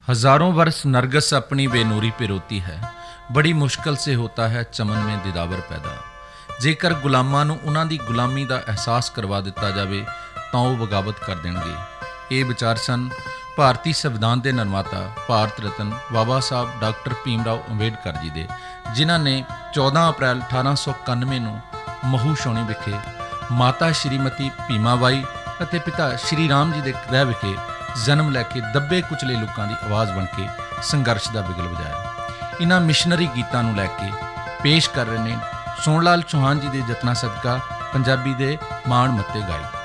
हजारों वर्ष नरगस अपनी बेनूरी पे रोती है, बड़ी मुश्किल से होता है चमन में दिदावर पैदा। जेकर गुलामां नूं उन्हां दी गुलामी ਦਾ ਅਹਿਸਾਸ ਕਰਵਾ ਦਿੱਤਾ ਜਾਵੇ ਤਾਂ ਉਹ ਬਗਾਵਤ ਕਰ ਦੇਣਗੇ। ਇਹ ਵਿਚਾਰ ਸਨ ਭਾਰਤੀ ਸੰਵਿਧਾਨ ਦੇ ਨਿਰਮਾਤਾ ਭਾਰਤ ਰਤਨ ਬਾਬਾ ਸਾਹਿਬ ਡਾਕਟਰ ਭੀਮ ਰਾਓ ਅੰਬੇਡਕਰ ਜੀ ਦੇ, ਜਿਨ੍ਹਾਂ ਨੇ 14 ਅਪ੍ਰੈਲ 1891 ਨੂੰ ਮਹੂ ਛਾਉਣੀ ਵਿਖੇ ਮਾਤਾ ਸ਼੍ਰੀਮਤੀ ਭੀਮਾ ਬਾਈ ਅਤੇ ਪਿਤਾ ਸ਼੍ਰੀ ਰਾਮ ਜੀ ਦੇ ਗ੍ਰਹਿ ਵਿਖੇ ਜਨਮ ਲੈ ਕੇ ਦੱਬੇ ਕੁਚਲੇ ਲੋਕਾਂ ਦੀ ਆਵਾਜ਼ ਬਣ ਕੇ ਸੰਘਰਸ਼ ਦਾ ਬਿਗਲ ਵਜਾਇਆ। ਇਹਨਾਂ ਮਿਸ਼ਨਰੀ ਗੀਤਾਂ ਨੂੰ ਲੈ ਕੇ ਪੇਸ਼ ਕਰ ਰਹੇ ਨੇ ਸੋਹਣ ਲਾਲ ਚੌਹਾਨ ਜੀ ਦੇ ਯਤਨਾਂ ਸਦਕਾ ਪੰਜਾਬੀ ਦੇ ਮਾਣ ਮੱਤੇ ਗਾਇਕ।